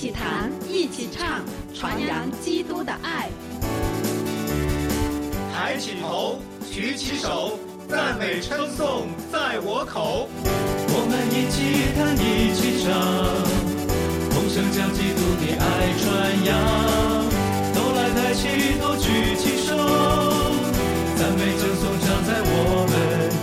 起弹，一起唱，传扬基督的爱。 抬起头，举起手，赞美称颂在我口。 我们一起弹，一起唱，同声将基督的爱传扬。都来抬起头，举起手，赞美称颂常在我们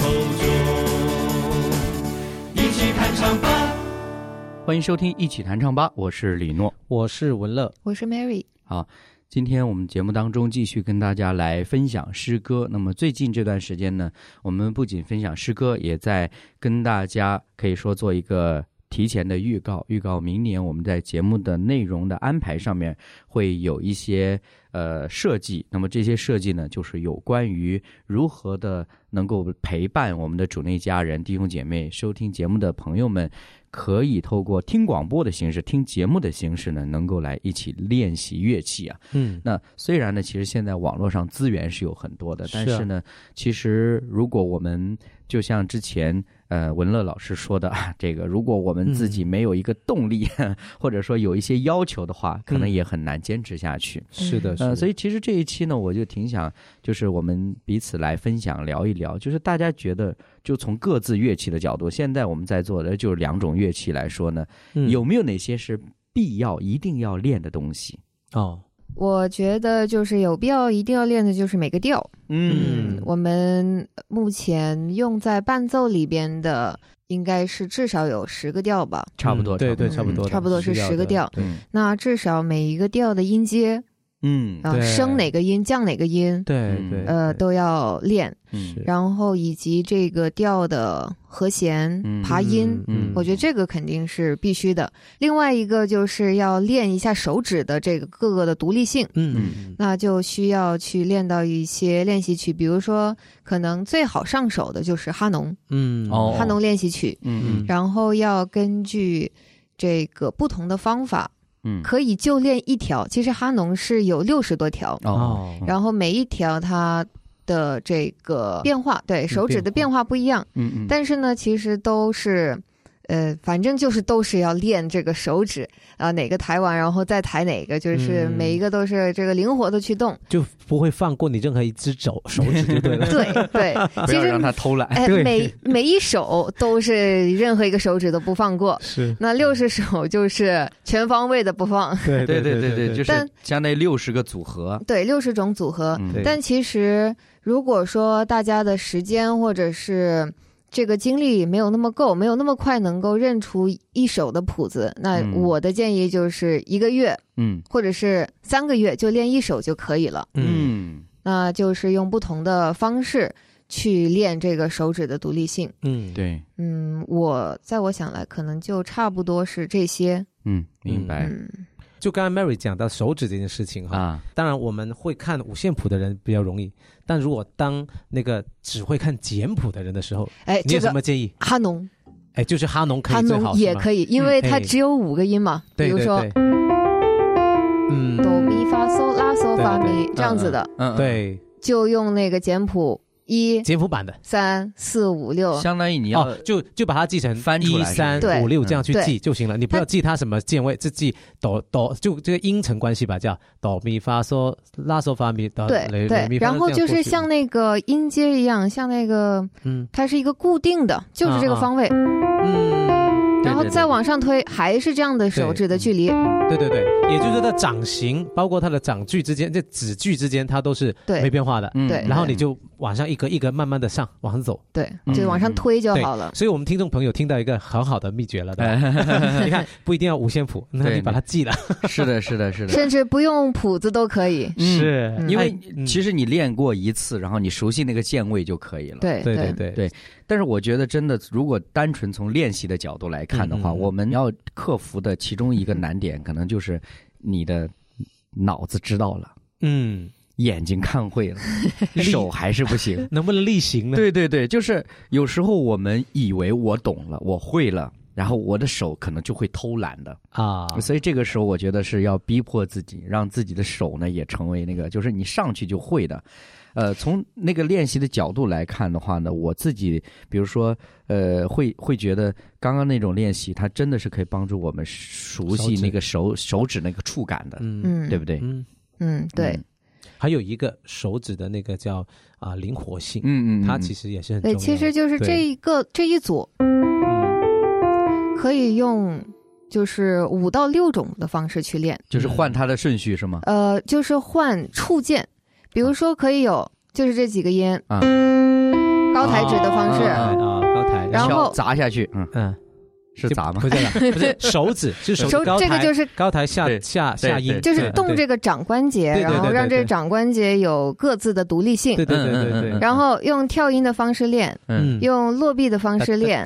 口中。一起弹唱吧！ 欢迎收听一起弹唱吧，我是李诺， 我是文乐， 我是 Mary。 好，今天我们节目当中继续跟大家来分享诗歌。那么最近这段时间呢，我们不仅分享诗歌，也在跟大家可以说做一个提前的预告明年我们在节目的内容的安排上面会有一些设计。那么这些设计呢，就是有关于如何的能够陪伴我们的主内家人、弟兄姐妹、收听节目的朋友们，可以透过听广播的形式、听节目的形式呢，能够来一起练习乐器啊。那虽然呢，其实现在网络上资源是有很多的，但是呢，其实如果我们就像之前文乐老师说的这个，如果我们自己没有一个动力，或者说有一些要求的话，可能也很难坚持下去。 是的， 所以其实这一期呢，我就挺想就是我们彼此来分享聊一聊，就是大家觉得就从各自乐器的角度，现在我们在做的就是两种乐器来说呢，有没有哪些是必要一定要练的东西？ 我觉得就是有必要一定要练的就是每个调。我们目前用在伴奏里边的应该是至少有10个调吧， 差不多， 对，差不多是10个调。那至少每一个调的音阶，升哪个音降哪个音，都要练。然后以及这个调的和弦、爬音，我觉得这个肯定是必须的。另外一个就是要练一下手指的这个各个的独立性，那就需要去练到一些练习曲，比如说可能最好上手的就是哈农，哈农练习曲，然后要根据这个不同的方法。可以就练一条，其实哈农是有60多条，然后每一条它的这个变化，对手指的变化不一样，但是呢，其实都是，反正就是都是要练这个手指啊，哪个抬完然后再抬哪个，就是每一个都是这个灵活的去动， 就不会放过你任何一只手指就对了。 对， 不要让他偷懒。 每一手都是任何一个手指都不放过。是，那60手就是全方位的不放。 对，就是相当于60个组合。 对，60种组合。但其实如果说大家的时间或者是这个精力没有那么够，没有那么快能够认出一首的谱子，那我的建议就是1个月，或者是3个月就练一首就可以了。那就是用不同的方式去练这个手指的独立性。 对， 在我想来可能就差不多是这些。 明白。 就刚刚 Mary 讲到手指这件事情当然我们会看五线谱的人比较容易，但如果当那个只会看简谱的人的时候，你有什么建议？ 哈农， 就是哈农可以最好， 哈农也可以，因为它只有5个音嘛，比如说哆咪发嗦拉嗦发咪这样子的， 对， 就用那个简谱简谱版的 3、4、5、6， 相当于你要就把它记成翻出来 1、3、5、6这样去记就行了，你不要记它什么键位，只记哆，就这个音程关系吧，叫哆咪发嗦拉嗦发咪哆对，然后就是像那个音阶一样，像那个它是一个固定的，就是这个方位，然后再往上推还是这样的手指的距离。 对，也就是说它掌型包括它的掌距之间，这指距之间它都是没变化的。对，然后你就往上一个一个慢慢的往上走， 对，就往上推就好了。 所以我们听众朋友听到一个很好的秘诀了，你看不一定要五线谱，那你把它记了。是的， 甚至不用谱子都可以。 是因为其实你练过一次，然后你熟悉那个键位就可以了。 对。 但是我觉得真的，如果单纯从练习的角度来看的话，我们要克服的其中一个难点，可能就是你的脑子知道了，眼睛看会了，手还是不行， 能不能力行呢？ 对，就是有时候我们以为我懂了，我会了， 然后我的手可能就会偷懒的啊，所以这个时候我觉得是要逼迫自己，让自己的手呢也成为那个，就是你上去就会的。从那个练习的角度来看的话呢，我自己比如说会觉得刚刚那种练习，它真的是可以帮助我们熟悉那个手指那个触感的，对不对？ 对。 还有一个手指的那个叫灵活性，它其实也是很重要的。 对，其实就是这一组，可以用就是5到6种的方式去练， 就是换它的顺序是吗？ 就是换触键，比如说可以有就是这几个音，高抬指的方式高抬， 然后砸下去，是砸吗？ 不是手指，就是手这个就是高抬下音， 就是动这个掌关节，然后让这个掌关节有各自的独立性。 对。 然后用跳音的方式练，用落臂的方式练，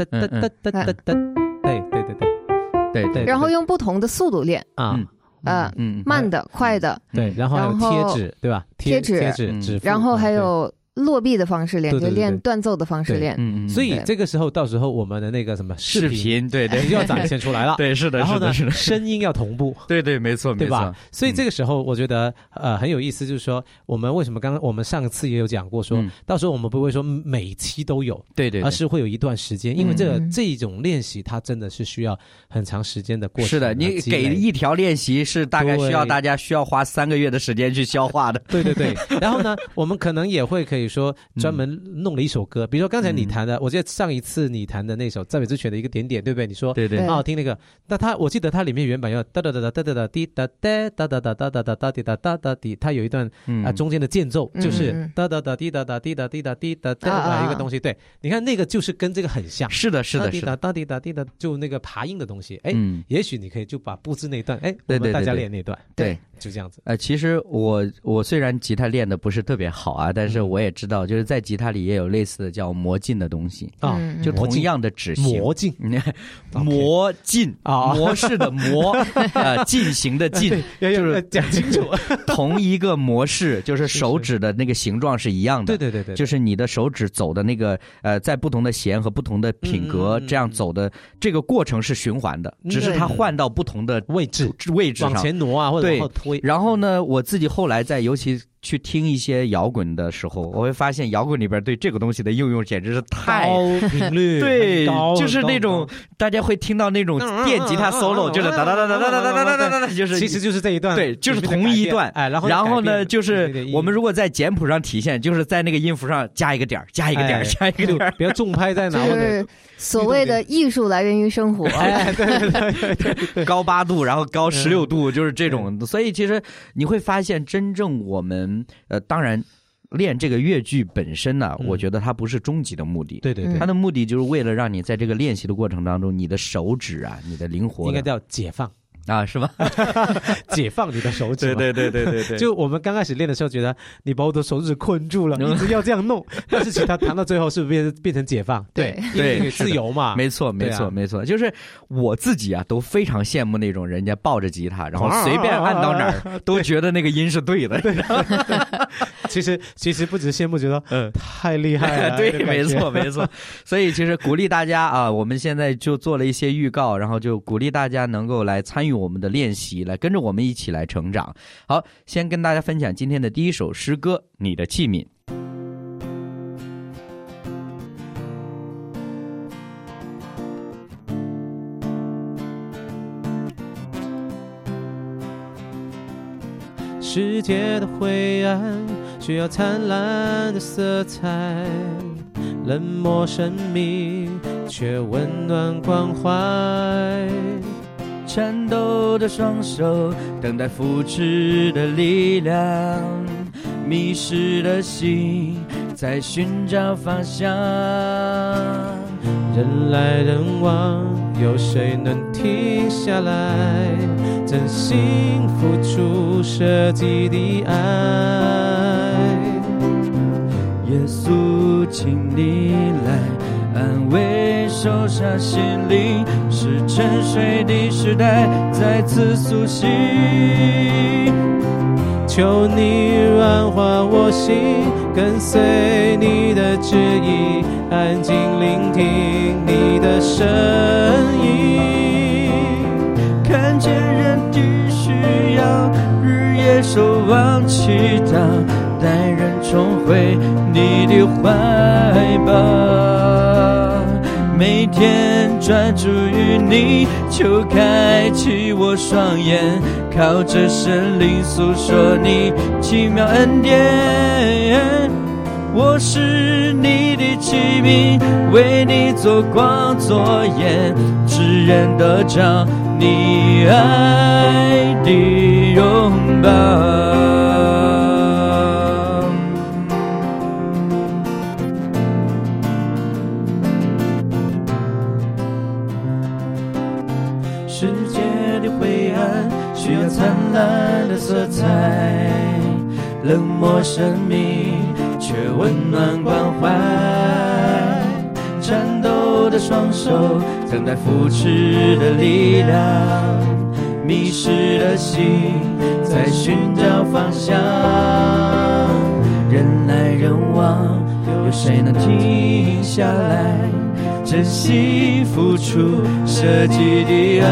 对。 然后用不同的速度练慢的、快的， 对，然后贴指，对吧？ 贴指，然后还有落臂的方式练，就练断奏的方式练。 所以这个时候，到时候我们的那个什么视频， 对， 就要展现出来了。 对，是的， 然后呢，声音要同步。 对，没错， 对吧？所以这个时候，我觉得很有意思，就是说我们为什么刚刚我们上次也有讲过，说到时候我们不会说每期都有， 对， 而是会有一段时间，因为这种练习它真的是需要很长时间的过程。 是的，你给一条练习是大概大家需要花3个月的时间去消化的。 对。然后呢，我们可能也会可以说专门弄了一首歌，比如说刚才你弹的，我记得上一次你弹的那首赞美之泉的一个点点，对不对？你说对， 很好听那个。那我记得它里面原版要哒哒哒哒哒哒哒滴哒哒哒哒哒哒哒哒滴哒哒哒滴，它有一段中间的间奏，就是哒哒哒滴哒哒滴哒滴哒滴哒哒一个东西。对，你看那个就是跟这个很像。 是的， 滴哒哒滴哒滴哒，就那个爬音的东西。也许你可以就把布置那段，我们大家练那段， 对， 就这样子。 其实我虽然吉他练的不是特别好啊，但是我也知道，就是在吉他里也有类似的叫魔镜的东西就同样的指型。 魔镜， 魔镜模式的模，进行的进， 就是讲清楚。 同一个模式，就是手指的那个形状是一样的。 对， 就是你的手指走的那个在不同的弦和不同的品格这样走的这个过程是循环的，只是它换到不同的位置上， 往前挪啊，或者往后推。 然后呢，我自己后来尤其去听一些摇滚的时候，我会发现摇滚里边对这个东西的应用简直是太高频率， 对，就是那种大家会听到那种电吉他 solo， 就是哒哒哒哒哒哒哒哒哒，就是其实就是这一段， 对，就是同一段。然后呢，就是我们如果在简谱上体现，就是在那个音符上加一个点，加一个点，加一个点， 比较重拍在哪？ 就是所谓的艺术来源于生活。 对， 高8度，然后高16度，就是这种。所以其实你会发现，真正我们当然练这个乐句本身呢，我觉得它不是终极的目的。 对， 它的目的就是为了让你在这个练习的过程当中，你的手指啊，你的灵活应该叫解放。 是吧？ 解放你的手指。 对。 就我们刚开始练的时候，觉得你把我的手指困住了，一直要这样弄。但是其实它弹到最后是不是变成解放？ 对， 自由嘛。 没错。就是我自己啊，都非常羡慕那种人家抱着吉他，然后随便按到哪儿都觉得那个音是对的。 其实不只羡慕，觉得太厉害了。 对，没错。所以其实鼓励大家啊，我们现在就做了一些预告，然后就鼓励大家能够来参与我们的练习，来跟着我们一起来成长。好，先跟大家分享今天的第一首诗歌《你的器皿》。 世界的灰暗需要灿烂的色彩，冷漠神秘却温暖关怀， 颤抖的双手等待扶持的力量，迷失的心在寻找方向， 人来人往，有谁能停下来真心付出舍己的爱？ 耶稣请你来安慰受伤心灵，是沉睡的时代再次苏醒， 求你软化我心，跟随你的旨意， 安静聆听你的声音，看见人的需要，日夜守望祈祷，带人重回你的怀抱，每天专注于你，就开启我双眼，靠着圣灵诉说你奇妙恩典。我是你的器皿，为你做光做盐，使人得着你爱的拥抱。世界的灰暗需要灿烂的色彩，冷漠生命却温暖关怀，颤抖的双手等待扶持的力量，迷失的心在寻找方向，人来人往，有谁能停下来珍惜付出舍己的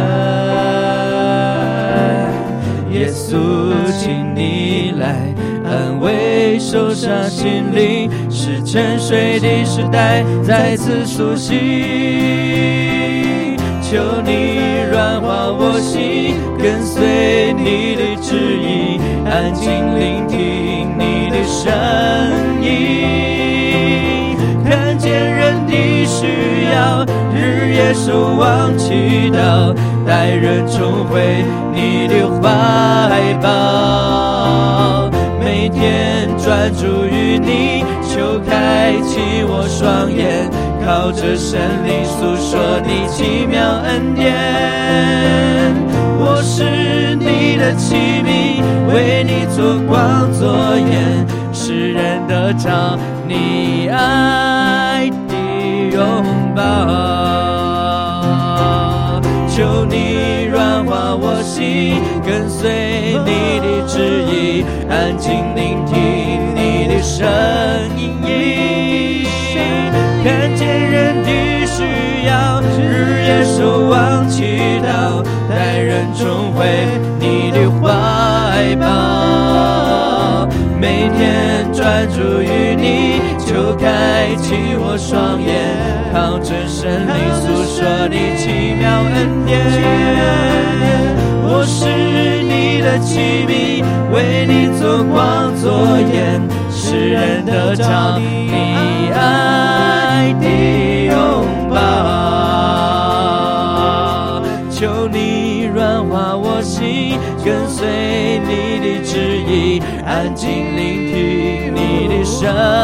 爱？耶稣，请你来安慰受伤心灵，使沉睡的时代再次苏醒。求你软化我心，跟随你的旨意，安静聆听你的声音，看见人的需要，日夜守望祈祷，带人重回你的怀抱，每天专注于你，求开启我双眼，靠着圣灵诉说你奇妙恩典。我是你的器皿，为你做光做盐，使人得着你爱的拥抱。求你软化我心，跟随你的旨意，安静聆听你的声音，看见人的需要，日夜守望祈祷，带人重回你的怀抱，每天专注于你，就开启我双眼，靠着圣灵诉说你奇妙恩典。我是你的器皿，为你做光做盐，使人得着你爱的拥抱。求你软化我心，跟随你的旨意，安静聆听你的声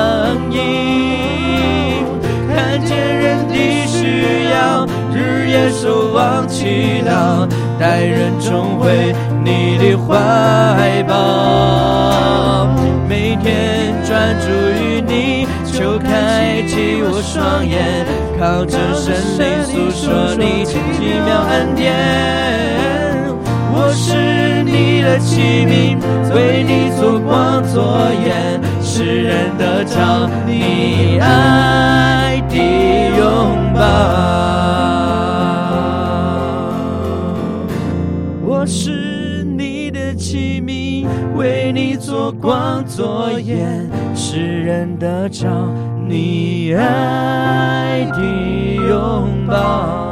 音，看见人的需要，日夜守望祈祷，带人重回你的怀抱，每天专注于你，求开启我双眼，靠着圣灵诉说你奇妙恩典。我是你的器皿，为你做光做盐，使人得着你爱的拥抱。我是你的器皿，为你做光做盐，使人得着你爱的拥抱。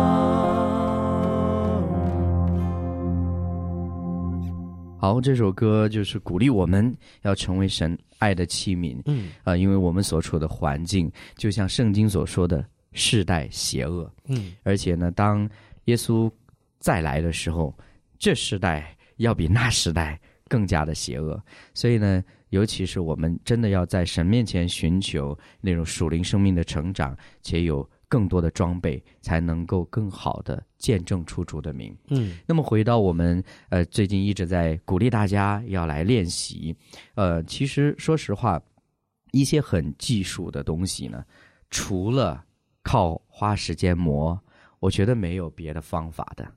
好，这首歌就是鼓励我们要成为神爱的器皿。因为我们所处的环境，就像圣经所说的，世代邪恶。而且呢，当耶稣再来的时候，这时代要比那时代更加的邪恶。所以呢，尤其是我们真的要在神面前寻求那种属灵生命的成长，且有更多的装备，才能够更好的见证出主的名。那么回到我们最近一直在鼓励大家要来练习。其实说实话，一些很技术的东西呢，除了靠花时间磨，我觉得没有别的方法的。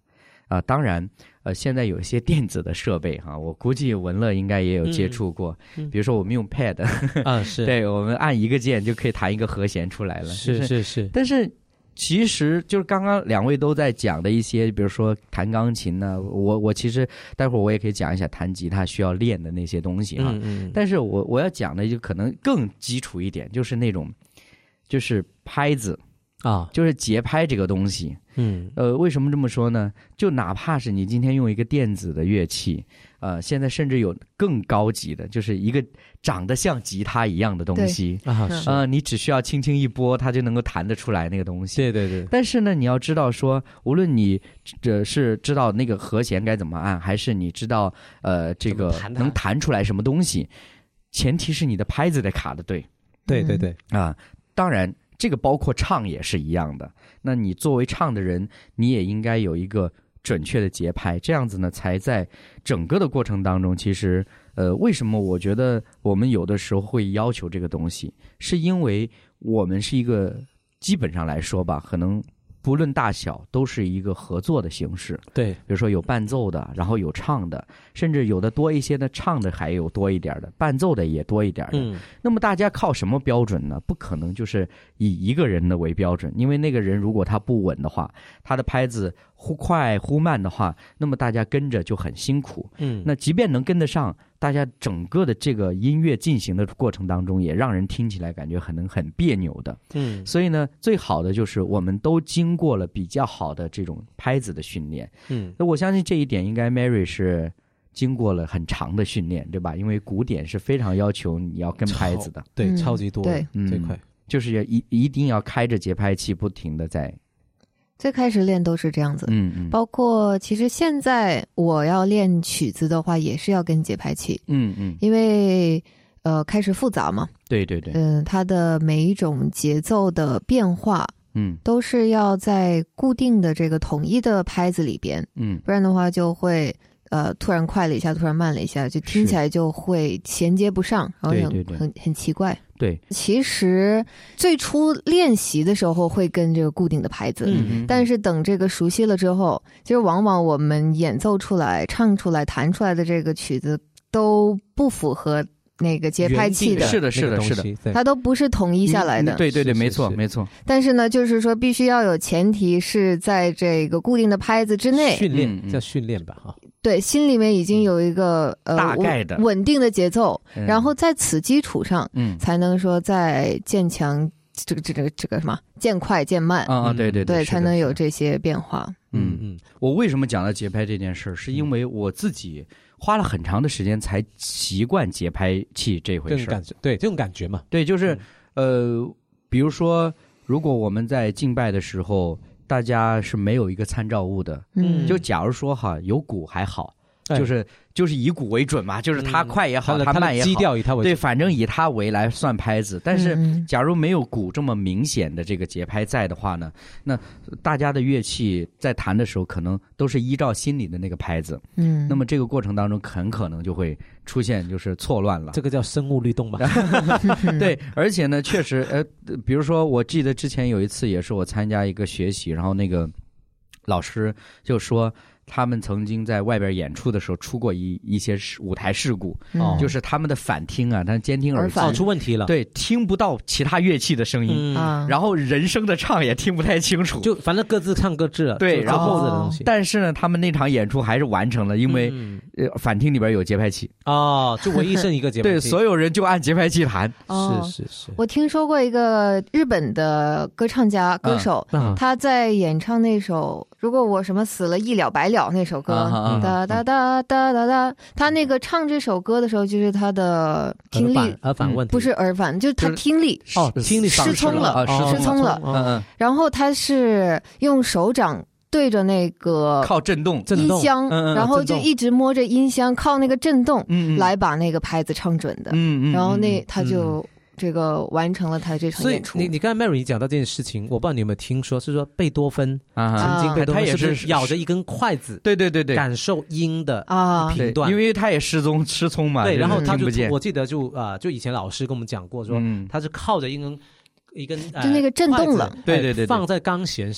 当然现在有一些电子的设备哈，我估计文乐应该也有接触过，比如说我们用 pad 是对，我们按一个键就可以弹一个和弦出来了， 是， 但是其实就是刚刚两位都在讲的一些，比如说弹钢琴呢，我其实待会儿我也可以讲一下弹吉他需要练的那些东西哈，但是我要讲的就可能更基础一点，就是那种就是拍子就是节拍这个东西，为什么这么说呢？就哪怕是你今天用一个电子的乐器，现在甚至有更高级的，就是一个长得像吉他一样的东西，你只需要轻轻一拨，它就能够弹得出来那个东西。 对。 但是呢，你要知道说，无论你是知道那个和弦该怎么按，还是你知道这个能弹出来什么东西，前提是你的拍子得卡得对。 对当然。这个包括唱也是一样的，那你作为唱的人，你也应该有一个准确的节拍，这样子呢，才在整个的过程当中，其实为什么我觉得我们有的时候会要求这个东西，是因为我们是一个基本上来说吧，可能不论大小都是一个合作的形式。 对， 比如说有伴奏的，然后有唱的，甚至有的多一些的，唱的还有多一点的，伴奏的也多一点的。那么大家靠什么标准呢？不可能就是以一个人的为标准，因为那个人如果他不稳的话，他的拍子忽快忽慢的话，那么大家跟着就很辛苦。那即便能跟得上，大家整个的这个音乐进行的过程当中，也让人听起来感觉很别扭的。所以呢，最好的就是我们都经过了比较好的这种拍子的训练。那我相信这一点应该 Mary 是经过了很长的训练，对吧？因为古典是非常要求你要跟拍子的， 对，超级多， 对， 最快就是一定要开着节拍器不停的在。 最开始练都是这样子，包括其实现在我要练曲子的话，也是要跟节拍器，因为开始复杂嘛， 对， 它的每一种节奏的变化，都是要在固定的这个统一的拍子里边，不然的话就会突然快了一下，突然慢了一下，就听起来就会衔接不上，然后很奇怪。 对， 其实最初练习的时候会跟这个固定的拍子，但是等这个熟悉了之后，其实往往我们演奏出来、唱出来、弹出来的这个曲子都不符合那个节拍器的， 是的， 它都不是统一下来的。 对，没错。 但是呢，就是说必须要有前提是在这个固定的拍子之内训练，叫训练吧，哈。 对，心里面已经有一个大概的稳定的节奏，然后在此基础上，才能说再渐强，这个什么渐快渐慢对，才能有这些变化。 我为什么讲到节拍这件事，是因为我自己花了很长的时间才习惯节拍器这回事。 对，这种感觉嘛。 对，就是比如说，如果我们在敬拜的时候，大家是没有一个参照物的，就假如说哈，有鼓还好，就是以鼓为准嘛，就是它快也好，它慢也好， 基调以它为准， 对，反正以它为来算拍子。但是假如没有鼓这么明显的这个节拍在的话呢，那大家的乐器在弹的时候可能都是依照心里的那个拍子，那么这个过程当中很可能就会出现就是错乱了， 这个叫生物律动吧。 对，而且呢，确实比如说我记得之前有一次也是我参加一个学习，然后那个老师就说他们曾经在外边演出的时候出过一些舞台事故，就是他们的反听啊，他监听耳机出问题了， 对，听不到其他乐器的声音，然后人声的唱也听不太清楚， 就反正各自唱各自了， 对，然后的东西。 但是呢，他们那场演出还是完成了，因为反听里边有节拍器就唯一剩一个节拍器， 对，所有人就按节拍器弹。 是。 我听说过一个日本的歌唱家歌手，他在演唱那首如果我什么死了一了百了那首歌，哒哒哒哒哒哒，他那个唱这首歌的时候，就是他的听力耳返问题， 不是耳返，就是他听力听力失聪了，然后他是用手掌对着那个靠震动音箱，然后就一直摸着音箱，靠那个震动来把那个拍子唱准的，然后他就这个完成了他这场演出。 所以你刚才 Mary 讲到这件事情，我不知道你有没有听说，是说贝多芬曾经贝多芬他也是咬着一根筷子， 对， 感受音的频段， 因为他也失聪嘛， 对，然后他就我记得就以前老师跟我们讲过说，他是靠着一根就那个震动了， 对， 放在钢弦上。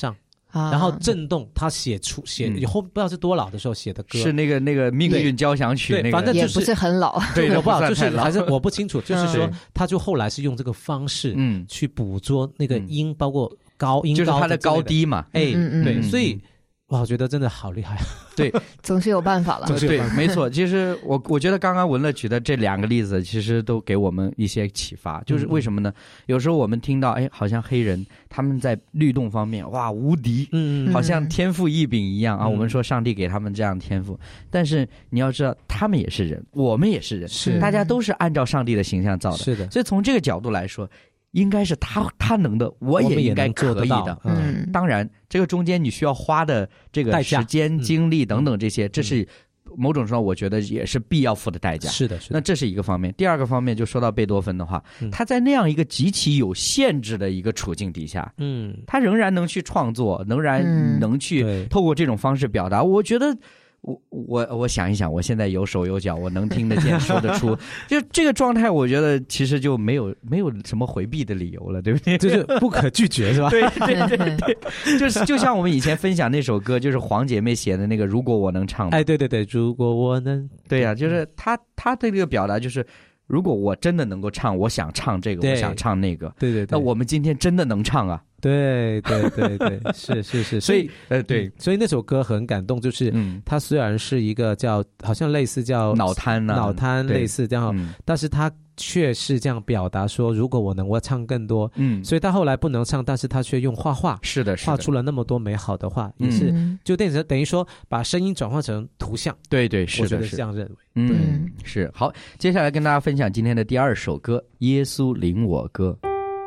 然后震动他写以后不知道是多老的时候写的歌， 是那个命运交响曲，那个反正也不是很老， 对，我不好，就是还是我不清楚，就是说他就后来是用这个方式去捕捉那个音，包括高音就是它的高低嘛， 对，所以哇，我觉得真的好厉害， 对， 总是有办法了， 对，没错。其实我觉得刚刚文乐举的这2个例子，其实都给我们一些启发。就是为什么呢？有时候我们听到，好像黑人他们在律动方面，哇，无敌，好像天赋异禀一样啊。我们说上帝给他们这样天赋，但是你要知道，他们也是人，我们也是人， 是大家都是按照上帝的形象造的， 是的。 所以从这个角度来说，应该是他能的，我也应该可以的。当然，这个中间你需要花的这个时间、精力等等这些，这是某种程度我觉得也是必要付的代价。 是的， 那这是一个方面。第二个方面，就说到贝多芬的话，他在那样一个极其有限制的一个处境底下，他仍然能去创作，仍然能去透过这种方式表达。我觉得。我想一想，我现在有手有脚，我能听得见说得出，就这个状态，我觉得其实就没有什么回避的理由了，对不对？ 就是不可拒绝，是吧？ 对，就像我们以前分享那首歌，就是黄姐妹写的那个《如果我能唱》。 对，如果我能， 对呀，就是他的这个表达就是。如果我真的能够唱，我想唱这个，我想唱那个， 对， 那我们今天真的能唱啊！ 对，是，所以对， 所以那首歌很感动，就是它虽然是一个叫好像类似叫脑瘫类似这样，但是它却是这样表达说，如果我能，我唱更多。所以他后来不能唱，但是他却用画画， 是的， 画出了那么多美好的画，也是就等于说把声音转换成图像。 对，是的， 我觉得是这样认为。 是好。接下来跟大家分享今天的第2首歌《耶稣领我歌》。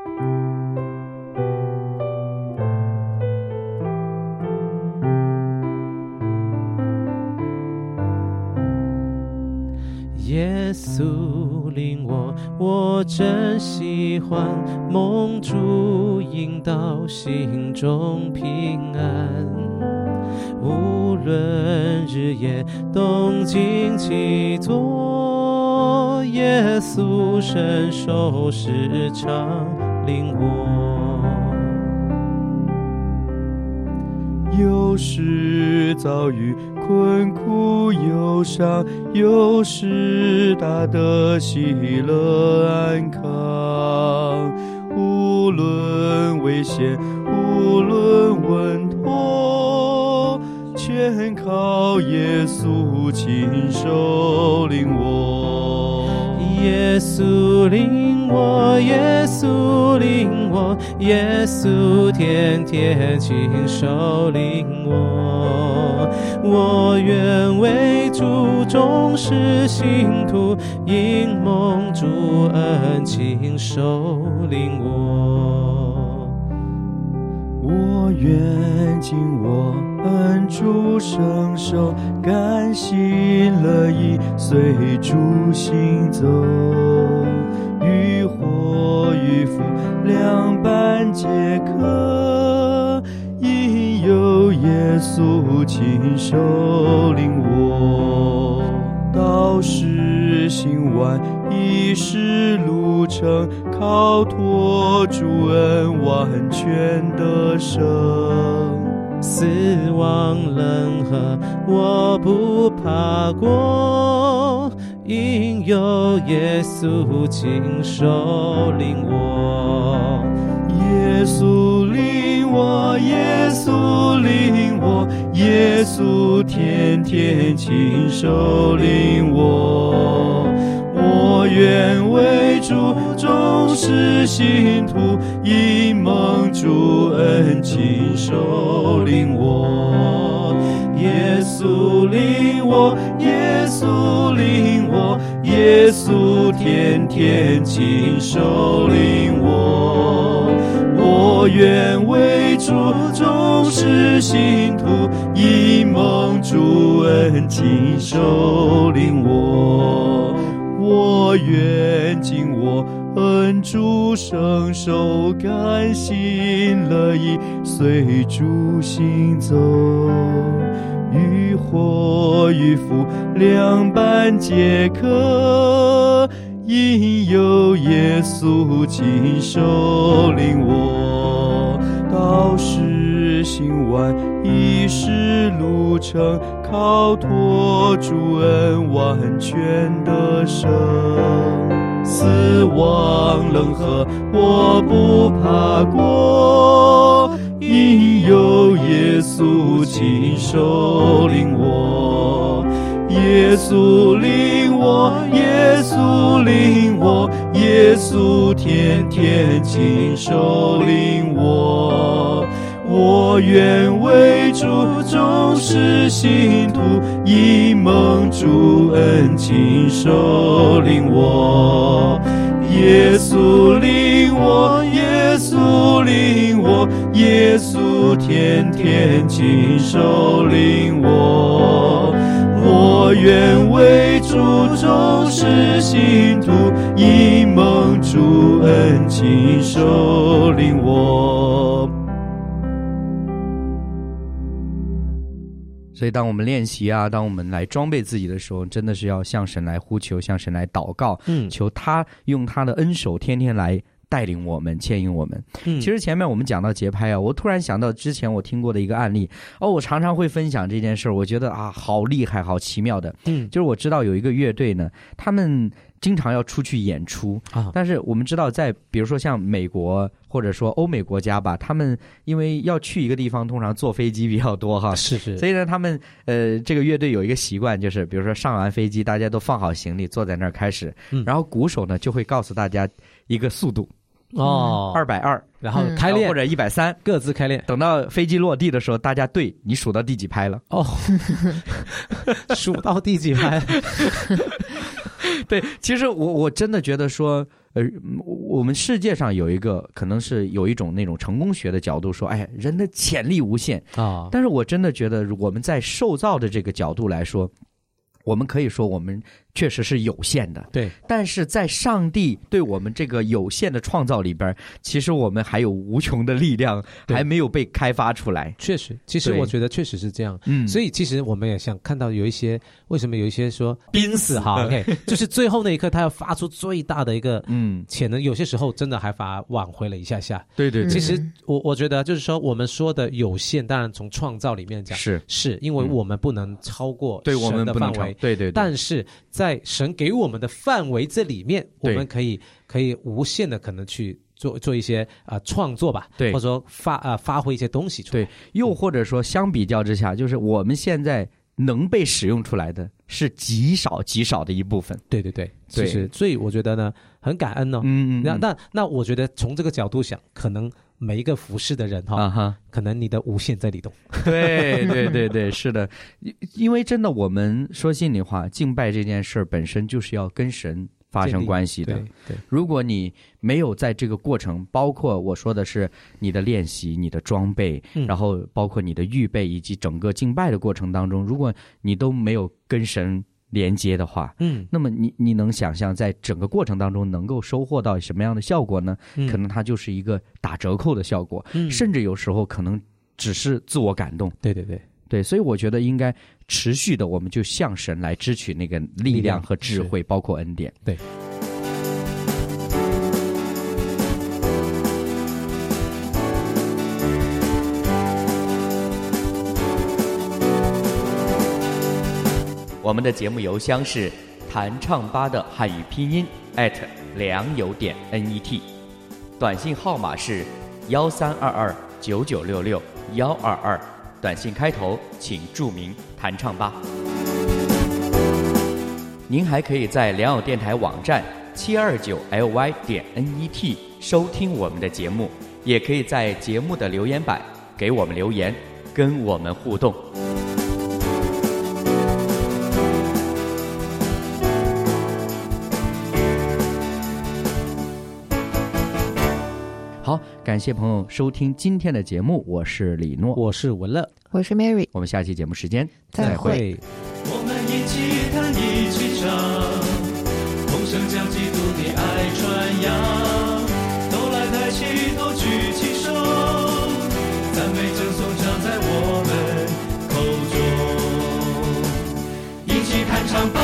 耶稣领我真喜欢，蒙主引导，心中平安。无论日夜东经西作，耶稣伸手时常领我。 有时遭遇困苦忧伤，有时大得喜乐安康。无论危险，无论稳妥，全靠耶稣亲手领我。 耶稣领我，耶稣领我，耶稣天天亲手领我。我愿为主忠实信徒，因蒙主恩亲手领我。 我愿尽我恩主伸手，甘心乐意随主行走。与祸与福两般皆可，因有耶稣亲手领我。道是行完一世路程，靠托主恩完全得胜。 死亡冷河我不怕过，因有耶稣亲手领我。 耶稣领我，耶稣领我，耶稣天天亲手领我。我愿为主忠实信徒，因蒙主恩亲手领我。耶稣领我，耶稣领我，耶稣天天亲手领我。我愿为主忠实信徒，因蒙主恩亲手领我。我愿尽我恩主伸手，甘心乐意随主行走。与祸与福两般皆可，因有耶稣亲手领我。道是是行完一世路程，靠托主恩完全的生。死亡冷河我不怕过，因有耶稣亲手领我。耶稣领我，耶稣领我，耶稣天天亲手领我。我愿为主忠实信徒，以蒙主恩亲手领我。耶稣领我，耶稣领我，耶稣天天亲手领我。我愿为主忠实信徒，以蒙主恩亲手领我。 所以当我们练习啊，当我们来装备自己的时候，真的是要向神来呼求，向神来祷告，求他用他的恩手天天来带领我们，牵引我们。其实前面我们讲到节拍啊，我突然想到之前我听过的一个案例我常常会分享这件事，我觉得好厉害好奇妙的。就是我知道有一个乐队呢，他们经常要出去演出但是我们知道在比如说像美国或者说欧美国家吧，他们因为要去一个地方通常坐飞机比较多哈， 是， 所以呢他们这个乐队有一个习惯，就是比如说上完飞机大家都放好行李坐在那儿开始，然后鼓手呢就会告诉大家一个速度220， 然后开练或者130， 各自开练。 等到飞机落地的时候，大家对你数到第几拍了数到第几拍对，其实我真的觉得说我们世界上有一个可能是有一种那种成功学的角度说，人的潜力无限但是我真的觉得我们在受造的这个角度来说，我们可以说我们确实是有限的， 对。 但是在上帝对我们这个有限的创造里边，其实我们还有无穷的力量还没有被开发出来。 确实，其实我觉得确实是这样。所以其实我们也想看到有一些，为什么有一些说濒死OK， 就是最后那一刻他要发出最大的一个潜能，有些时候真的还把挽回了一下下。 对， 其实我觉得就是说我们说的有限，当然从创造里面讲是因为我们不能超过神的范围， 对， 但是在神给我们的范围这里面，我们可以无限的可能去做一些创作吧， 对， 或者说发挥一些东西出来， 对，又或者说相比较之下，就是我们现在能被使用出来的是极少极少的一部分。 对，其实所以我觉得呢，很感恩哦。那我觉得从这个角度想，可能每一个服侍的人可能你的无限在里头。 对，是的，因为真的我们说心里话，敬拜这件事本身就是要跟神发生关系的。 对， 如果你没有在这个过程，包括我说的是你的练习、你的装备，然后包括你的预备以及整个敬拜的过程当中，如果你都没有跟神连接的话，那么你能想象在整个过程当中能够收获到什么样的效果呢？可能它就是一个打折扣的效果，甚至有时候可能只是自我感动。对，所以我觉得应该持续的，我们就向神来支取那个力量和智慧，包括恩典。 对。 我们的节目邮箱是弹唱吧的汉语拼音@良友.net，短信号码是13229966-122，短信开头请注明弹唱吧。您还可以在良友电台网站729ly.net 收听我们的节目，也可以在节目的留言板给我们留言，跟我们互动。好，感谢朋友收听今天的节目，我是李诺， 我是文乐， 我是 Mary， 我们下期节目时间再会。 我们一起弹一起唱，同声将基督的爱传扬，都来抬起头举起手，赞美称颂常在我们口中，一起弹唱吧。